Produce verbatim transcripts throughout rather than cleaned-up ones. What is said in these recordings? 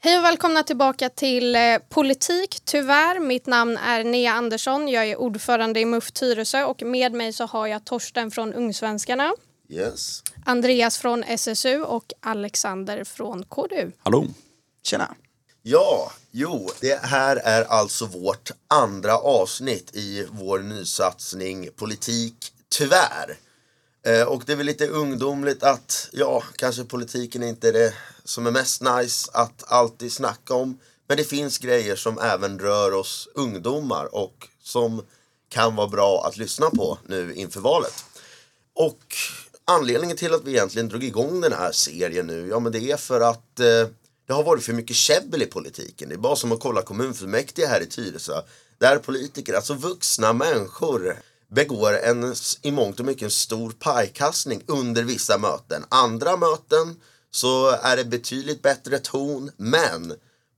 Hej och välkomna tillbaka till eh, Politik, tyvärr. Mitt namn är Nea Andersson. Jag är ordförande i M U F Tyresö och med mig så har jag Torsten från Ungsvenskarna. Yes. Andreas från S S U och Alexander från K D U. Hallå. Tjena. Ja, jo, det här är alltså vårt andra avsnitt i vår nysatsning Politik, tyvärr. Eh, och det är väl lite ungdomligt att, ja, kanske politiken inte är det som är mest nice att alltid snacka om. Men det finns grejer som även rör oss ungdomar och som kan vara bra att lyssna på nu inför valet. Och anledningen till att vi egentligen drog igång den här serien nu, ja men det är för att eh, det har varit för mycket käbbel i politiken. Det är bara som att kolla kommunfullmäktige här i Tyresö. Där politiker, alltså vuxna människor, begår en, i mångt och mycket en stor pajkastning under vissa möten. Andra möten så är det betydligt bättre ton, men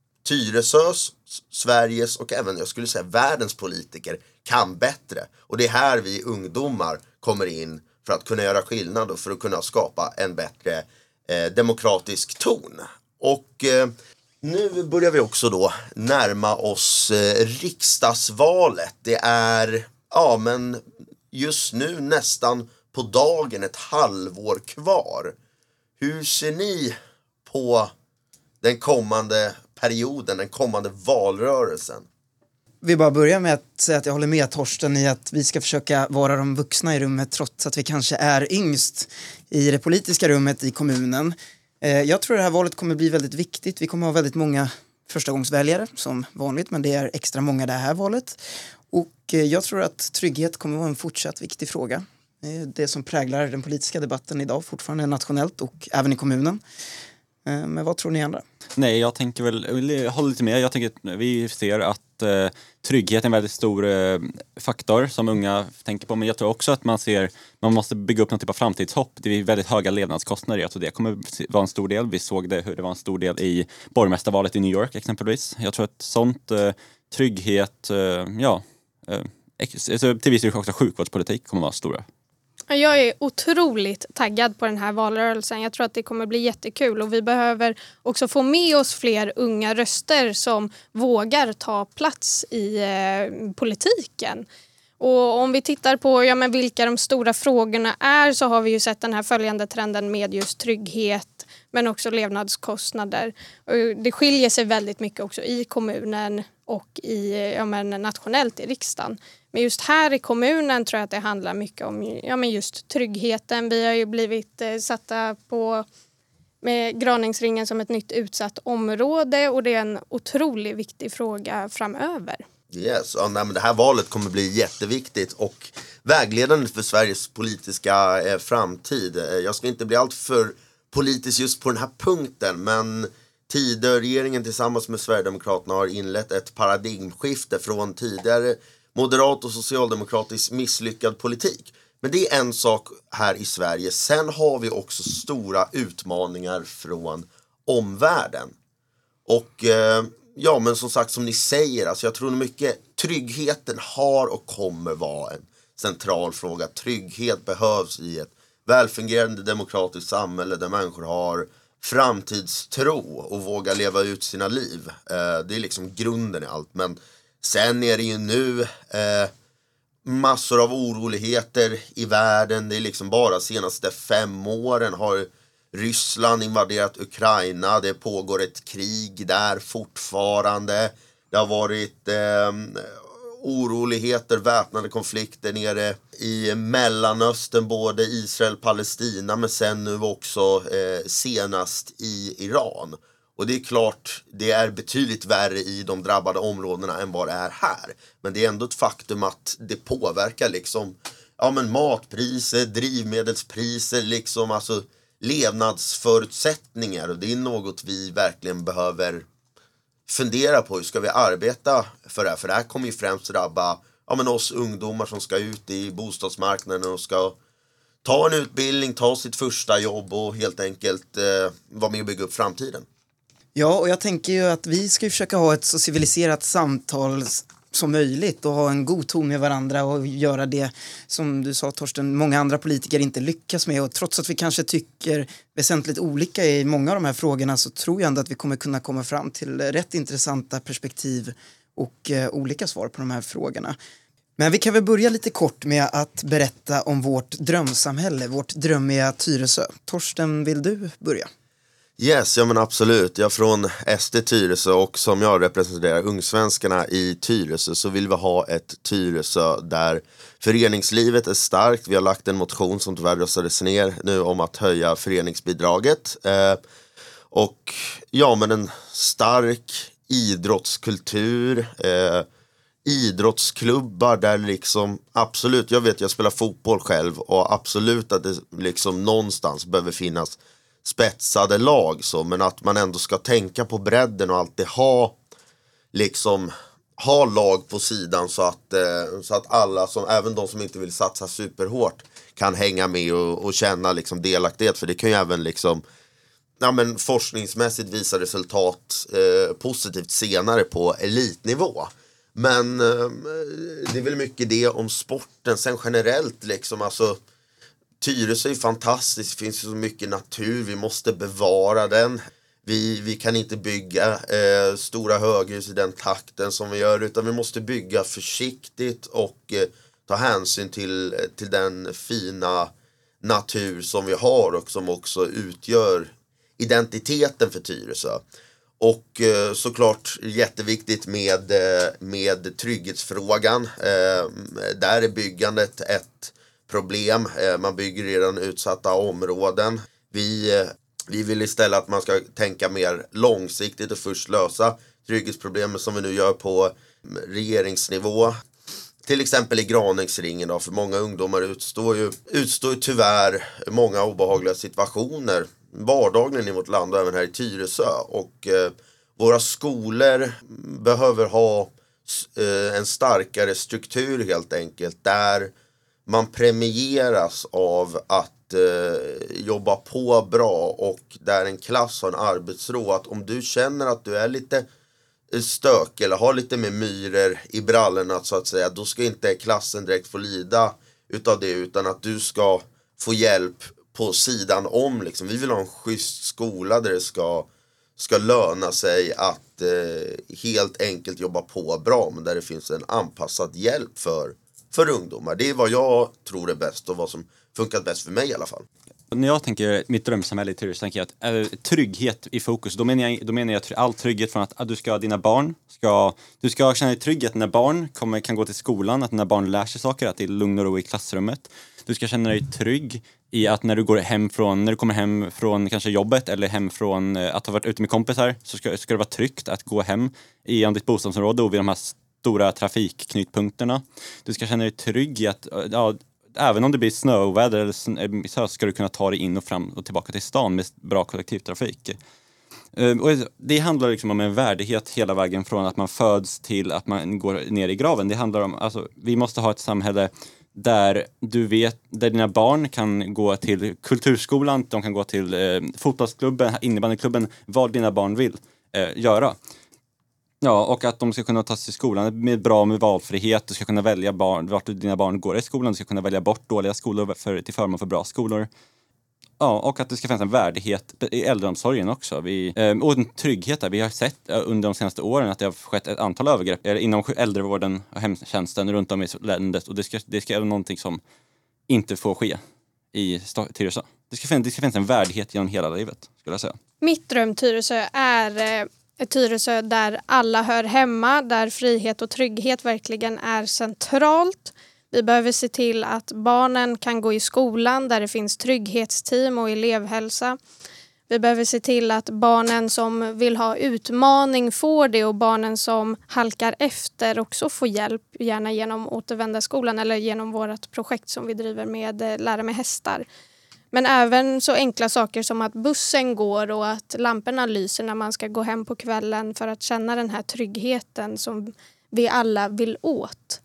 Tyresös, Sveriges och även jag skulle säga världens politiker kan bättre. Och det är här vi ungdomar kommer in för att kunna göra skillnad och för att kunna skapa en bättre eh, demokratisk ton. Och eh, nu börjar vi också då närma oss eh, riksdagsvalet. Det är, ja men just nu nästan på dagen ett halvår kvar. Hur ser ni på den kommande perioden, den kommande valrörelsen? Vi bara börjar med att säga att jag håller med Torsten i att vi ska försöka vara de vuxna i rummet trots att vi kanske är yngst i det politiska rummet i kommunen. Jag tror det här valet kommer bli väldigt viktigt. Vi kommer ha väldigt många förstagångsväljare som vanligt, men det är extra många det här valet. Och jag tror att trygghet kommer vara en fortsatt viktig fråga. Det som präglar den politiska debatten idag fortfarande nationellt och även i kommunen. Men vad tror ni andra? Nej, jag tänker väl, jag håller lite med. Jag tänker att vi ser att eh, trygghet är en väldigt stor eh, faktor som unga tänker på. Men jag tror också att man ser, man måste bygga upp någon typ av framtidshopp. Det är väldigt höga levnadskostnader. Jag tror det kommer vara en stor del. Vi såg det, hur det var en stor del i borgmästarvalet i New York exempelvis. Jag tror att sånt eh, trygghet, eh, ja, eh, ex, alltså, till viss del också sjukvårdspolitik kommer vara stora. Jag är otroligt taggad på den här valrörelsen. Jag tror att det kommer bli jättekul och vi behöver också få med oss fler unga röster som vågar ta plats i eh, politiken. Och om vi tittar på ja, men vilka de stora frågorna är så har vi ju sett den här följande trenden med just trygghet men också levnadskostnader. Och det skiljer sig väldigt mycket också i kommunen och i, ja, men nationellt i riksdagen. Men just här i kommunen tror jag att det handlar mycket om ja, men just tryggheten. Vi har ju blivit eh, satta på med Graningsringen som ett nytt utsatt område och det är en otroligt viktig fråga framöver. Yes, ja, nej, men det här valet kommer bli jätteviktigt och vägledande för Sveriges politiska eh, framtid. Jag ska inte bli allt för politisk just på den här punkten, men Tidöregeringen tillsammans med Sverigedemokraterna har inlett ett paradigmskifte från tidigare moderat och socialdemokratisk misslyckad politik. Men det är en sak här i Sverige. Sen har vi också stora utmaningar från omvärlden. Och eh, ja, men som sagt som ni säger, alltså jag tror mycket tryggheten har och kommer vara en central fråga. Trygghet behövs i ett välfungerande demokratiskt samhälle där människor har framtidstro och vågar leva ut sina liv. Eh, det är liksom grunden i allt. Men sen är det ju nu eh, massor av oroligheter i världen. Det är liksom bara senaste fem åren har Ryssland invaderat Ukraina. Det pågår ett krig där fortfarande. Det har varit eh, oroligheter, väpnade konflikter nere i Mellanöstern, både Israel och Palestina, men sen nu också eh, senast i Iran. Och det är klart, det är betydligt värre i de drabbade områdena än vad det är här. Men det är ändå ett faktum att det påverkar liksom, ja men matpriser, drivmedelspriser, liksom alltså levnadsförutsättningar. Och det är något vi verkligen behöver fundera på. Hur ska vi arbeta för det här? För det här kommer ju främst drabba ja, men oss ungdomar som ska ut i bostadsmarknaden och ska ta en utbildning, ta sitt första jobb och helt enkelt eh, vara med och bygga upp framtiden. Ja, och jag tänker ju att vi ska försöka ha ett så civiliserat samtal som möjligt och ha en god ton med varandra och göra det som du sa, Torsten, många andra politiker inte lyckas med. Och trots att vi kanske tycker väsentligt olika i många av de här frågorna så tror jag ändå att vi kommer kunna komma fram till rätt intressanta perspektiv och eh, olika svar på de här frågorna. Men vi kan väl börja lite kort med att berätta om vårt drömsamhälle, vårt drömmiga Tyresö. Torsten, vill du börja? Yes, ja men absolut. Jag är från S D Tyresö och som jag representerar Ungsvenskarna i Tyresö så vill vi ha ett Tyresö där föreningslivet är starkt. Vi har lagt en motion som tyvärr röstades ner nu om att höja föreningsbidraget. Eh, och ja, men en stark idrottskultur, eh, idrottsklubbar där liksom absolut, jag vet jag spelar fotboll själv och absolut att det liksom någonstans behöver finnas spetsade lag så, men att man ändå ska tänka på bredden och alltid ha liksom ha lag på sidan så att, eh, så att alla som, även de som inte vill satsa superhårt kan hänga med och, och känna liksom delaktighet, för det kan ju även liksom ja, men forskningsmässigt visa resultat eh, positivt senare på elitnivå. Men eh, det är väl mycket det om sporten. Sen generellt liksom, alltså Tyresö är fantastiskt, det finns så mycket natur, vi måste bevara den. Vi, vi kan inte bygga eh, stora höghus i den takten som vi gör, utan vi måste bygga försiktigt och eh, ta hänsyn till, till den fina natur som vi har och som också utgör identiteten för Tyresö. Och eh, såklart jätteviktigt med, eh, med trygghetsfrågan. Eh, där är byggandet ett problem. Eh, man bygger redan utsatta områden. Vi, eh, vi vill istället att man ska tänka mer långsiktigt och först lösa trygghetsproblemen som vi nu gör på regeringsnivå. Till exempel i Granängsringen då, för många ungdomar utstår ju, utstår ju tyvärr många obehagliga situationer vardagligen i vårt land och även här i Tyresö. Och eh, våra skolor behöver ha eh, en starkare struktur helt enkelt, där man premieras av att eh, jobba på bra och där en klass har en arbetsro. Att om du känner att du är lite stök eller har lite med myror i brallorna så att säga, då ska inte klassen direkt få lida utav det, utan att du ska få hjälp på sidan om liksom. Vi vill ha en schysst skola där det ska, ska löna sig att eh, helt enkelt jobba på bra, men där det finns en anpassad hjälp för, för ungdomar. Det är vad jag tror är bäst och vad som funkat bäst för mig i alla fall. När jag tänker mitt drömsamhälle i Tyresö tänker jag att äh, trygghet i fokus. Då menar jag, då menar jag all trygghet från att, att du ska, dina barn ska, du ska känna dig trygg att dina barn kommer, kan gå till skolan, att dina barn lär sig saker, att det är lugn och ro i klassrummet. Du ska känna dig trygg i att när du går hem från, när du kommer hem från kanske jobbet eller hem från att ha varit ute med kompisar, så ska, ska det vara tryggt att gå hem i ditt bostadsområde och vid de här stora trafikknutpunkterna. Du ska känna dig trygg i att ja, även om det blir snöväder eller så ska du kunna ta dig in och fram och tillbaka till stan med bra kollektivtrafik. Och det handlar liksom om en värdighet hela vägen från att man föds till att man går ner i graven. Det handlar om, alltså, vi måste ha ett samhälle där du vet, där dina barn kan gå till kulturskolan, de kan gå till eh, fotbollsklubben, innebandyklubben, vad dina barn vill eh, göra. Ja, och att de ska kunna ta sig till skolan med bra med valfrihet. Du ska kunna välja barn, vart dina barn går i skolan. Du ska kunna välja bort dåliga skolor för, till förmån för bra skolor. Ja, och att det ska finnas en värdighet i äldreomsorgen också. Vi, eh, och en trygghet där. Vi har sett eh, under de senaste åren att det har skett ett antal övergrepp eh, inom äldrevården och hemtjänsten runt om i landet. Och det ska, det ska vara någonting som inte får ske i Tyresö. Det ska finnas, det ska finnas en värdighet genom hela livet, skulle jag säga. Mitt dröm Tyresö är eh, ett Tyresö där alla hör hemma, där frihet och trygghet verkligen är centralt. Vi behöver se till att barnen kan gå i skolan där det finns trygghetsteam och elevhälsa. Vi behöver se till att barnen som vill ha utmaning får det och barnen som halkar efter också får hjälp, gärna genom återvändarskolan eller genom vårt projekt som vi driver med Lära med hästar. Men även så enkla saker som att bussen går och att lamporna lyser när man ska gå hem på kvällen för att känna den här tryggheten som vi alla vill åt.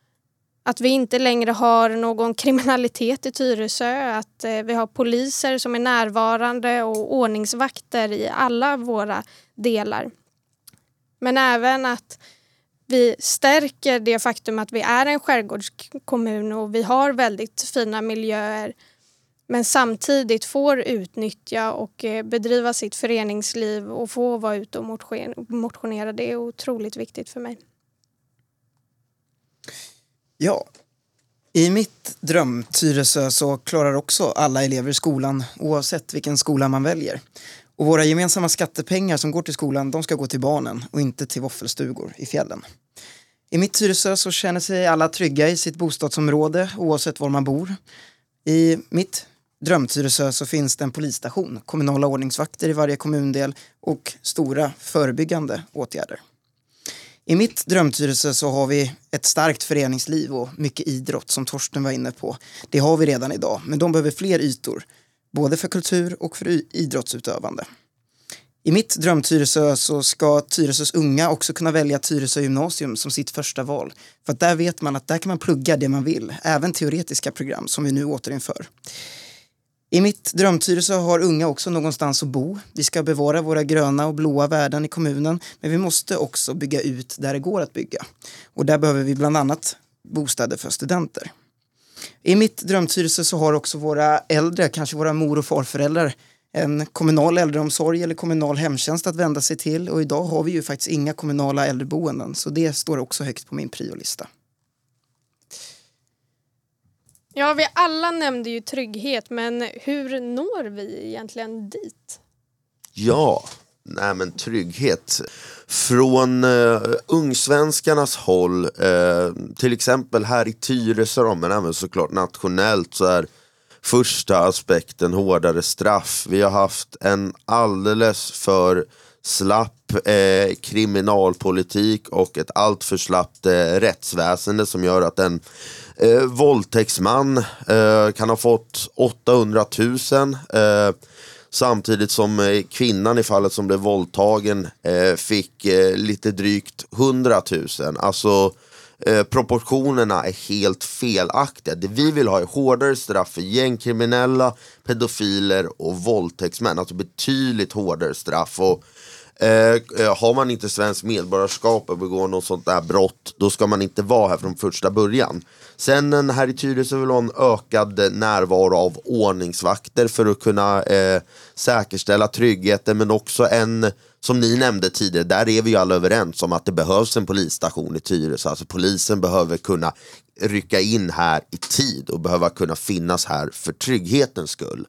Att vi inte längre har någon kriminalitet i Tyresö, att eh, vi har poliser som är närvarande och ordningsvakter i alla våra delar. Men även att vi stärker det faktum att vi är en skärgårdskommun och vi har väldigt fina miljöer, men samtidigt får utnyttja och bedriva sitt föreningsliv och få vara ute och motionera. Det är otroligt viktigt för mig. Ja, i mitt dröm Tyresö så klarar också alla elever i skolan oavsett vilken skola man väljer. Och våra gemensamma skattepengar som går till skolan, de ska gå till barnen och inte till våffelstugor i fjällen. I mitt Tyresö så känner sig alla trygga i sitt bostadsområde oavsett var man bor. I mitt dröm-Tyresö så finns det en polisstation, kommunala ordningsvakter i varje kommundel och stora förebyggande åtgärder. I mitt dröm-Tyresö så har vi ett starkt föreningsliv och mycket idrott som Torsten var inne på. Det har vi redan idag, men de behöver fler ytor, både för kultur och för idrottsutövande. I mitt dröm-Tyresö så ska Tyresös unga också kunna välja Tyresö gymnasium som sitt första val. För att där vet man att där kan man plugga det man vill, även teoretiska program som vi nu återinför. I mitt dröm-Tyresö har unga också någonstans att bo. Vi ska bevara våra gröna och blåa värden i kommunen, men vi måste också bygga ut där det går att bygga. Och där behöver vi bland annat bostäder för studenter. I mitt dröm-Tyresö så har också våra äldre, kanske våra mor- och farföräldrar, en kommunal äldreomsorg eller kommunal hemtjänst att vända sig till. Och idag har vi ju faktiskt inga kommunala äldreboenden, så det står också högt på min priolista. Ja, vi alla nämnde ju trygghet, men hur når vi egentligen dit? Ja, nej men trygghet. Från uh, ungsvenskarnas håll, uh, till exempel här i Tyresö, men även såklart nationellt, så är första aspekten hårdare straff. Vi har haft en alldeles för slapp eh, kriminalpolitik och ett allt för slappt eh, rättsväsende som gör att en eh, våldtäktsman eh, kan ha fått åttahundratusen eh, samtidigt som eh, kvinnan i fallet som blev våldtagen eh, fick eh, lite drygt hundratusen. Alltså eh, proportionerna är helt felaktiga. Det vi vill ha är hårdare straff för gängkriminella, pedofiler och våldtäktsmän. Alltså betydligt hårdare straff. Och Eh, har man inte svensk medborgarskap och begår något sånt där brott, då ska man inte vara här från första början. Sen här i Tyresö vill ha en ökad närvaro av ordningsvakter för att kunna eh, säkerställa tryggheten, men också en, som ni nämnde tidigare, där är vi ju alla överens om att det behövs en polisstation i Tyresö. Alltså polisen behöver kunna rycka in här i tid och behöver kunna finnas här för trygghetens skull.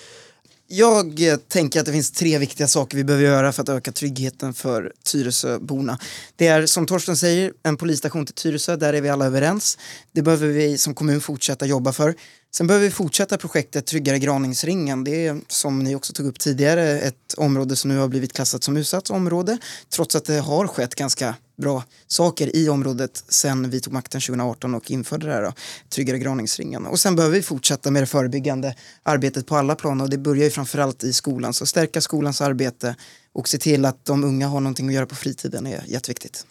Jag tänker att det finns tre viktiga saker vi behöver göra för att öka tryggheten för Tyresöborna. Det är, som Torsten säger, en polisstation till Tyresö, där är vi alla överens. Det behöver vi som kommun fortsätta jobba för. Sen behöver vi fortsätta projektet Tryggare Graningsringen. Det är, som ni också tog upp tidigare, ett område som nu har blivit klassat som utsatt område, trots att det har skett ganska bra saker i området sen vi tog makten tjugo arton och införde det här då, Tryggare Graningsringen. Och sen behöver vi fortsätta med det förebyggande arbetet på alla plan, och det börjar ju framförallt i skolan. Så stärka skolans arbete och se till att de unga har någonting att göra på fritiden är jätteviktigt.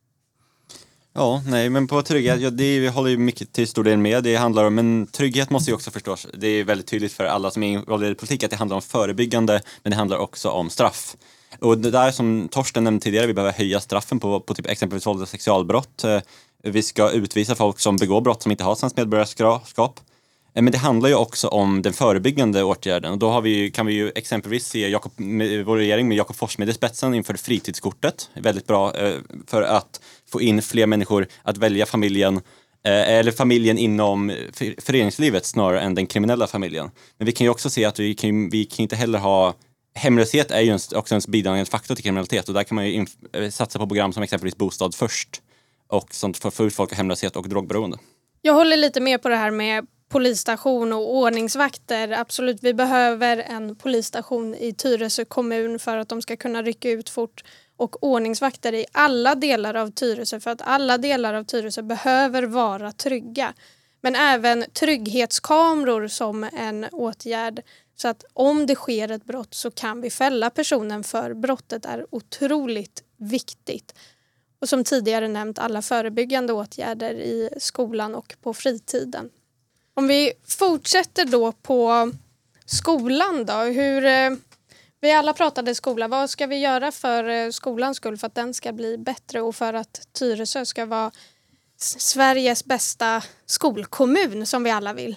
Ja, nej, men på trygghet, ja, det vi håller ju mycket till stor del med. Det handlar om, men trygghet måste ju också förstås. Det är väldigt tydligt för alla som är involverade i politik att det handlar om förebyggande, men det handlar också om straff. Och det där som Torsten nämnde tidigare, vi behöver höja straffen på, på typ exempelvis våld och sexualbrott. Vi ska utvisa folk som begår brott som inte har svenskt medborgarskap. Men det handlar ju också om den förebyggande åtgärden. Och då har vi, kan vi ju exempelvis se Jakob, vår regering med Jakob Forssmed i spetsen inför fritidskortet. Väldigt bra för att få in fler människor att välja familjen, eller familjen inom föreningslivet snarare än den kriminella familjen. Men vi kan ju också se att vi kan, vi kan inte heller ha... Hemlöshet är ju också en bidragande faktor till kriminalitet, och där kan man ju inf- satsa på program som exempelvis Bostad först och sånt för att få ut folk av hemlöshet och drogberoende. Jag håller lite mer på det här med polisstation och ordningsvakter. Absolut, vi behöver en polisstation i Tyresö kommun för att de ska kunna rycka ut fort, och ordningsvakter i alla delar av Tyresö för att alla delar av Tyresö behöver vara trygga. Men även trygghetskameror som en åtgärd, så att om det sker ett brott så kan vi fälla personen för brottet, är otroligt viktigt. Och som tidigare nämnt, alla förebyggande åtgärder i skolan och på fritiden. Om vi fortsätter då på skolan då, hur Vi alla pratade skola. Vad ska vi göra för skolans skull för att den ska bli bättre och för att Tyresö ska vara Sveriges bästa skolkommun som vi alla vill?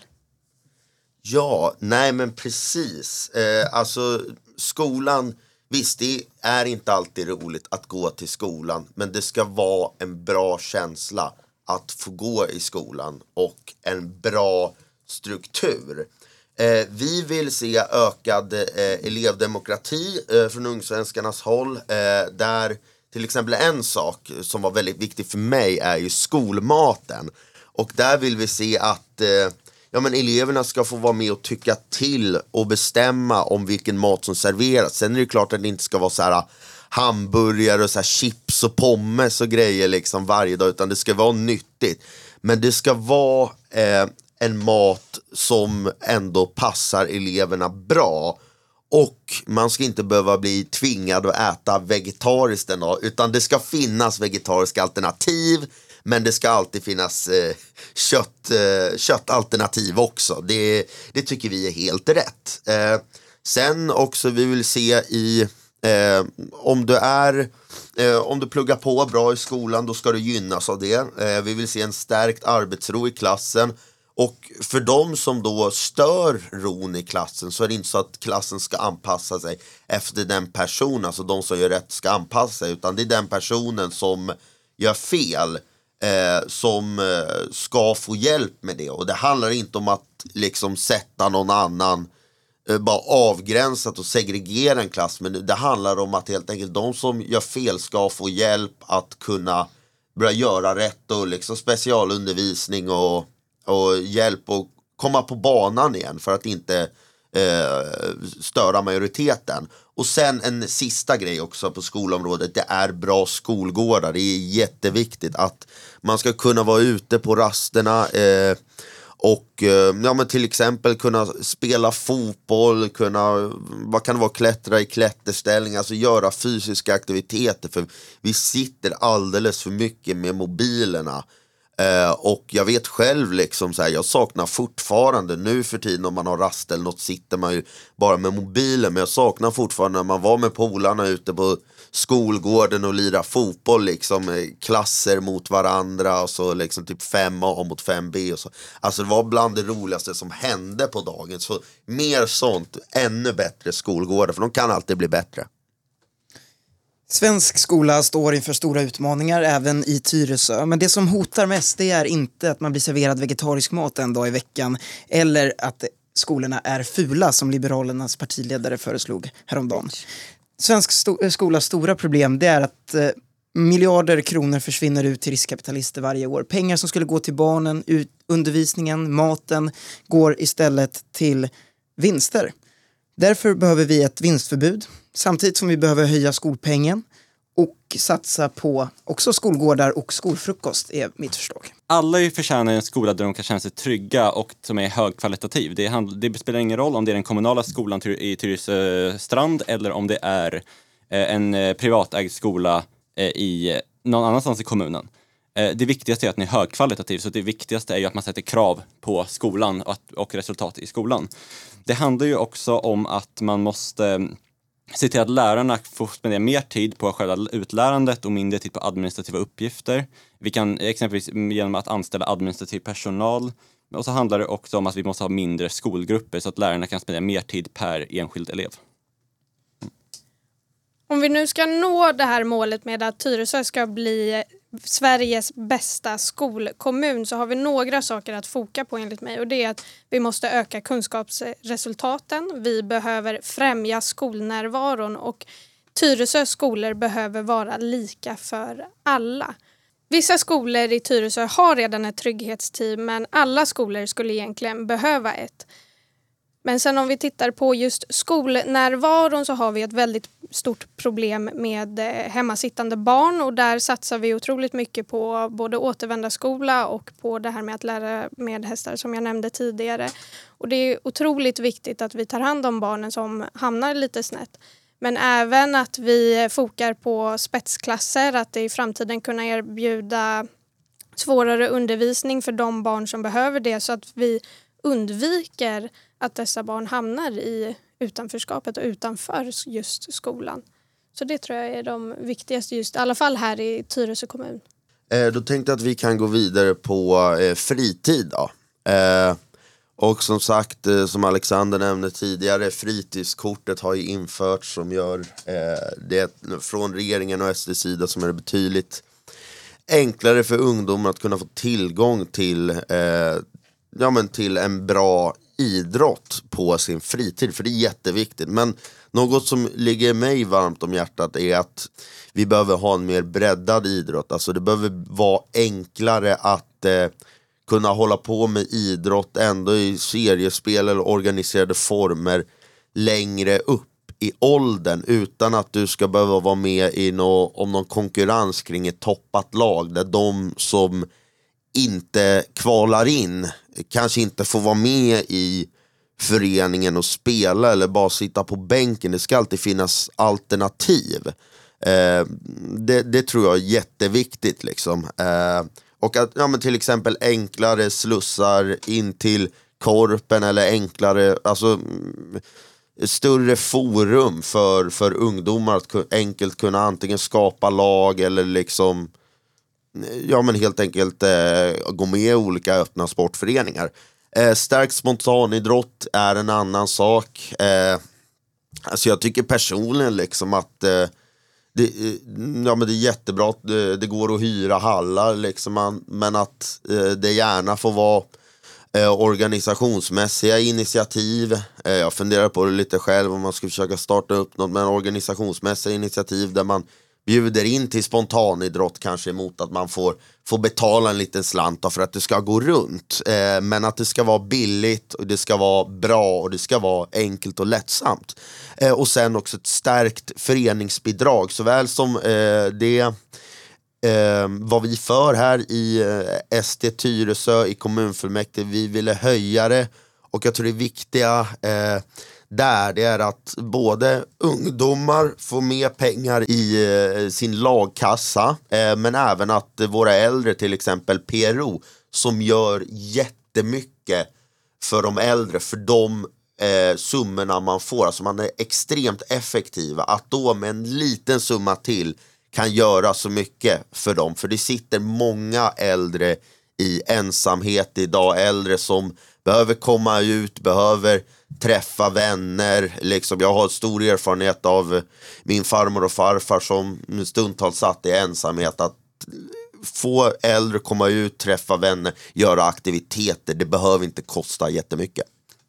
Ja, nej men precis. Eh, alltså skolan, visst det är inte alltid roligt att gå till skolan. Men det ska vara en bra känsla att få gå i skolan och en bra struktur. Eh, vi vill se ökad eh, elevdemokrati eh, från Ungsvenskarnas håll. Eh, där till exempel en sak som var väldigt viktig för mig är ju skolmaten. Och där vill vi se att eh, ja, men eleverna ska få vara med och tycka till och bestämma om vilken mat som serveras. Sen är det klart att det inte ska vara så här hamburgare och så här chips och pommes och grejer liksom varje dag, utan det ska vara nyttigt. Men det ska vara eh, en mat som ändå passar eleverna bra. Och man ska inte behöva bli tvingad att äta vegetariskt en dag, utan det ska finnas vegetariska alternativ. Men det ska alltid finnas eh, kött, eh, köttalternativ också. Det, det tycker vi är helt rätt. Eh, sen också vi vill se i eh, om du är eh, om du pluggar på bra i skolan, då ska du gynnas av det. Eh, vi vill se en stärkt arbetsro i klassen. Och för de som då stör ron i klassen så är det inte så att klassen ska anpassa sig efter den personen. Alltså de som gör rätt ska anpassa sig, utan det är den personen som gör fel Eh, som eh, ska få hjälp med det. Och det handlar inte om att liksom sätta någon annan eh, bara avgränsat och segregera en klass, men det handlar om att helt enkelt de som gör fel ska få hjälp att kunna börja göra rätt och liksom specialundervisning och, och hjälp att komma på banan igen för att inte eh, störa majoriteten. Och sen en sista grej också på skolområdet, det är bra skolgårdar. Det är jätteviktigt att man ska kunna vara ute på rasterna eh, och eh, ja, men till exempel kunna spela fotboll, kunna, vad kan det vara, klättra i klätterställning, alltså göra fysiska aktiviteter, för vi sitter alldeles för mycket med mobilerna. Uh, och jag vet själv liksom så här, jag saknar fortfarande nu för tiden om man har rast eller något sitter man ju bara med mobilen, men jag saknar fortfarande när man var med polarna ute på skolgården och lira fotboll liksom, klasser mot varandra och så liksom typ fem A mot fem B och så. Alltså det var bland det roligaste som hände på dagen, så mer sånt, ännu bättre skolgårdar, för de kan alltid bli bättre. Svensk skola står inför stora utmaningar även i Tyresö. Men det som hotar mest, det är inte att man blir serverad vegetarisk mat en dag i veckan eller att skolorna är fula som Liberalernas partiledare föreslog häromdagen. Svensk sto- skolas stora problem, det är att eh, miljarder kronor försvinner ut till riskkapitalister varje år. Pengar som skulle gå till barnen, ut- undervisningen, maten går istället till vinster. Därför behöver vi ett vinstförbud, samtidigt som vi behöver höja skolpengen och satsa på också skolgårdar och skolfrukost är mitt förslag. Alla ju förtjänar en skola där de kan känna sig trygga och som är högkvalitativ. Det, hand, det spelar ingen roll om det är den kommunala skolan i Tyresö strand eller om det är en privatägd skola i någon annanstans i kommunen. Det viktigaste är att den är högkvalitativ, så det viktigaste är ju att man sätter krav på skolan och, att, och resultat i skolan. Det handlar ju också om att man måste se till att lärarna får spendera mer tid på själva utlärandet och mindre tid på administrativa uppgifter. Vi kan exempelvis genom att anställa administrativ personal. Och så handlar det också om att vi måste ha mindre skolgrupper så att lärarna kan spendera mer tid per enskild elev. Om vi nu ska nå det här målet med att Tyresö ska bli Sveriges bästa skolkommun, så har vi några saker att foka på enligt mig. Och det är att vi måste öka kunskapsresultaten, vi behöver främja skolnärvaron och Tyresö skolor behöver vara lika för alla. Vissa skolor i Tyresö har redan ett trygghetsteam, men alla skolor skulle egentligen behöva ett. Men sen om vi tittar på just skolnärvaron så har vi ett väldigt stort problem med hemmasittande barn, och där satsar vi otroligt mycket på både återvända skola och på det här med att lära med hästar som jag nämnde tidigare. Och det är otroligt viktigt att vi tar hand om barnen som hamnar lite snett. Men även att vi fokar på spetsklasser, att i framtiden kunna erbjuda svårare undervisning för de barn som behöver det, så att vi undviker att dessa barn hamnar i utanförskapet och utanför just skolan. Så det tror jag är de viktigaste just, i alla fall här i Tyresö kommun. Eh, då tänkte jag att vi kan gå vidare på eh, fritid då. Eh, och som sagt, eh, som Alexander nämnde tidigare, fritidskortet har ju införts som gör eh, det från regeringen och S D-sida som är det betydligt enklare för ungdomar att kunna få tillgång till, eh, ja, men till en bra idrott på sin fritid, för det är jätteviktigt. Men något som ligger mig varmt om hjärtat är att vi behöver ha en mer breddad idrott. Alltså det behöver vara enklare att eh, kunna hålla på med idrott ändå i seriespel eller organiserade former längre upp i åldern, utan att du ska behöva vara med i nå, om någon konkurrens kring ett toppat lag där de som inte kvalar in kanske inte får vara med i föreningen och spela eller bara sitta på bänken. Det ska alltid finnas alternativ. Eh, det, det tror jag är jätteviktigt liksom. Eh, och att ja, men till exempel enklare slussar in till korpen eller enklare, alltså större forum för, för ungdomar att enkelt kunna antingen skapa lag eller liksom ja men helt enkelt eh, gå med i olika öppna sportföreningar. Eh, stärkt spontanidrott är en annan sak. Eh, alltså jag tycker personligen liksom att eh, det, ja, men det är jättebra att det, det går att hyra hallar liksom, man, men att eh, det gärna får vara eh, organisationsmässiga initiativ. Eh, jag funderar på det lite själv om man ska försöka starta upp något, men organisationsmässiga initiativ där man bjuder in till spontanidrott kanske emot att man får, får betala en liten slant för att det ska gå runt. Eh, men att det ska vara billigt och det ska vara bra och det ska vara enkelt och lättsamt. Eh, och sen också ett stärkt föreningsbidrag såväl som eh, det eh, vad vi för här i eh, S D Tyresö i kommunfullmäktige. Vi ville höja det och jag tror det viktiga eh, där det är att både ungdomar får mer pengar i eh, sin lagkassa eh, men även att eh, våra äldre, till exempel P R O, som gör jättemycket för de äldre, för de eh, summorna man får, alltså man är extremt effektiva, att då med en liten summa till kan göra så mycket för dem, för det sitter många äldre i ensamhet idag, äldre som behöver komma ut, behöver träffa vänner. Liksom, jag har stor erfarenhet av min farmor och farfar som stundtals satt i ensamhet. Att få äldre komma ut, träffa vänner, göra aktiviteter, det behöver inte kosta jättemycket.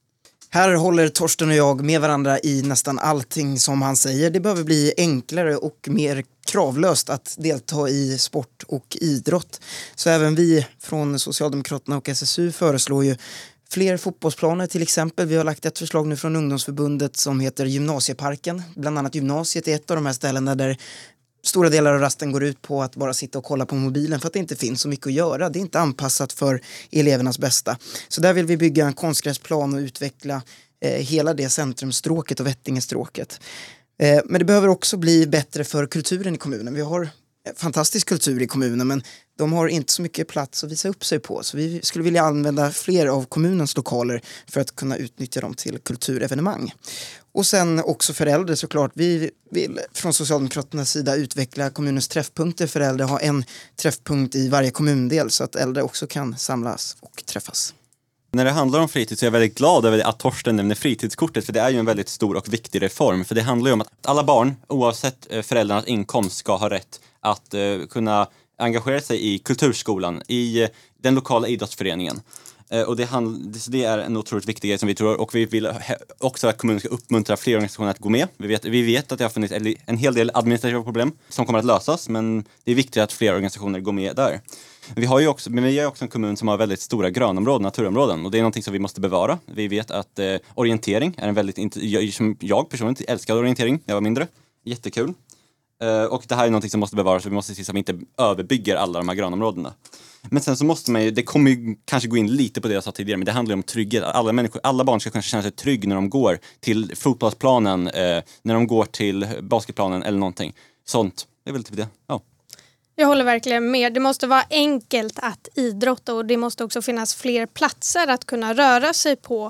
Här håller Torsten och jag med varandra i nästan allting som han säger. Det behöver bli enklare och mer kravlöst att delta i sport och idrott. Så även vi från Socialdemokraterna och S S U föreslår ju fler fotbollsplaner till exempel. Vi har lagt ett förslag nu från ungdomsförbundet som heter Gymnasieparken. Bland annat gymnasiet är ett av de här ställena där stora delar av rasten går ut på att bara sitta och kolla på mobilen för att det inte finns så mycket att göra. Det är inte anpassat för elevernas bästa. Så där vill vi bygga en konstgräsplan och utveckla eh, hela det centrumstråket och Vättingestråket. Eh, men det behöver också bli bättre för kulturen i kommunen. Vi har fantastisk kultur i kommunen, men de har inte så mycket plats att visa upp sig på. Så vi skulle vilja använda fler av kommunens lokaler för att kunna utnyttja dem till kulturevenemang. Och sen också för äldre såklart. Vi vill från Socialdemokraternas sida utveckla kommunens träffpunkter för äldre. Ha en träffpunkt i varje kommundel så att äldre också kan samlas och träffas. När det handlar om fritid så är jag väldigt glad över att Torsten nämner fritidskortet, för det är ju en väldigt stor och viktig reform. För det handlar ju om att alla barn, oavsett föräldrarnas inkomst, ska ha rätt att uh, kunna engagera sig i kulturskolan, i uh, den lokala idrottsföreningen. Uh, och det, hand, det är en otroligt viktig grej som vi tror, och vi vill också att kommunen ska uppmuntra fler organisationer att gå med. Vi vet, vi vet att det har funnits en hel del administrativa problem som kommer att lösas, men det är viktigt att fler organisationer går med där. Vi har ju också, men vi är också en kommun som har väldigt stora grönområden, naturområden, och det är någonting som vi måste bevara. Vi vet att eh, orientering är en väldigt, jag, som jag personligen älskade orientering när jag var mindre. Jättekul. Eh, och det här är någonting som måste bevaras, så vi måste se så att vi inte överbygger alla de här grönområdena. Men sen så måste man ju, det kommer ju kanske gå in lite på det jag sa tidigare, men det handlar ju om trygghet. Alla människor, alla barn ska kanske känna sig trygg när de går till fotbollsplanen, eh, när de går till basketplanen eller någonting. Sånt, det är väl typ det. Ja. Jag håller verkligen med. Det måste vara enkelt att idrotta och det måste också finnas fler platser att kunna röra sig på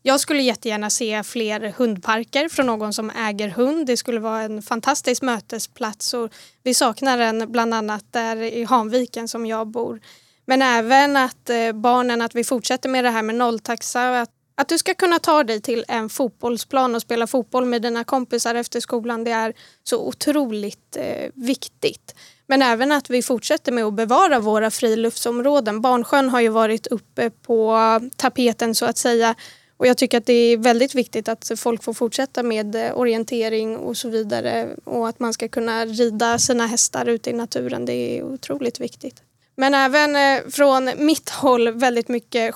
Jag skulle jättegärna se fler hundparker från någon som äger hund. Det skulle vara en fantastisk mötesplats och vi saknar den bland annat där i Hanviken som jag bor. Men även att eh, barnen, att vi fortsätter med det här med nolltaxa. Att, att du ska kunna ta dig till en fotbollsplan och spela fotboll med dina kompisar efter skolan. Det är så otroligt eh, viktigt. Men även att vi fortsätter med att bevara våra friluftsområden. Barnsjön har ju varit uppe på tapeten så att säga. Och jag tycker att det är väldigt viktigt att folk får fortsätta med orientering och så vidare. Och att man ska kunna rida sina hästar ute i naturen. Det är otroligt viktigt. Men även från mitt håll väldigt mycket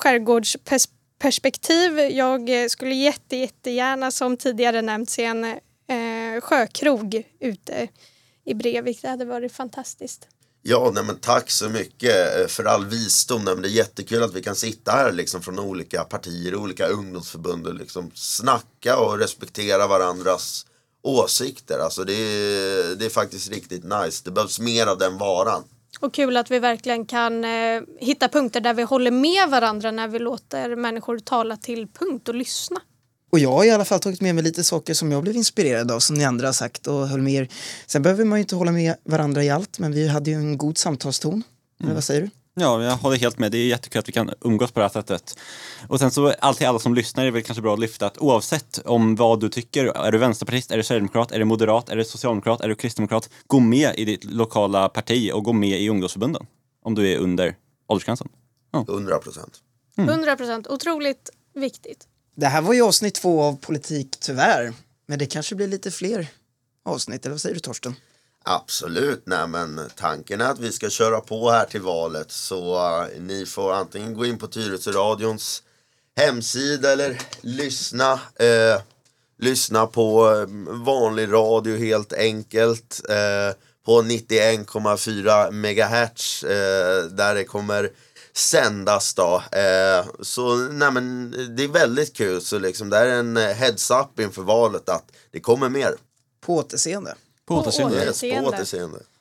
skärgårdsperspektiv. Jag skulle jätte, jättegärna som tidigare nämnt se en eh, sjökrog ute i Brevik. Det hade varit fantastiskt. Ja, nej, men tack så mycket för all visdom. Nej, men det är jättekul att vi kan sitta här liksom, från olika partier, olika ungdomsförbund och liksom, snacka och respektera varandras åsikter. Alltså, det, är, det är faktiskt riktigt nice. Det behövs mer av den varan. Och kul att vi verkligen kan eh, hitta punkter där vi håller med varandra när vi låter människor tala till punkt och lyssna. Och jag har i alla fall tagit med mig lite saker som jag blev inspirerad av som ni andra har sagt och höll med er. Sen behöver man ju inte hålla med varandra i allt, men vi hade ju en god samtalston. Mm. Eller vad säger du? Ja, jag håller helt med. Det är jättekul att vi kan umgås på det här sättet. Och sen så alltid alla som lyssnar är väl kanske bra att lyfta att oavsett om vad du tycker, är du vänsterpartist, är du sverigedemokrat, är du moderat, är du socialdemokrat, är du kristdemokrat, gå med i ditt lokala parti och gå med i ungdomsförbunden om du är under åldersgränsen. Ja. hundra procent. Mm. hundra procent. Otroligt viktigt. Det här var ju avsnitt två av Politik tyvärr. Men det kanske blir lite fler avsnitt, eller vad säger du Torsten? Absolut, nej men tanken är att vi ska köra på här till valet. Så uh, ni får antingen gå in på Tyresö radions hemsida eller lyssna. Uh, lyssna på uh, vanlig radio helt enkelt. Uh, på nittioen komma fyra megahertz. Uh, där det kommer sändas då. Eh, så nej men det är väldigt kul. Så liksom det är en heads up inför valet att det kommer mer. På återseende. På återseende. Yes, på återseende.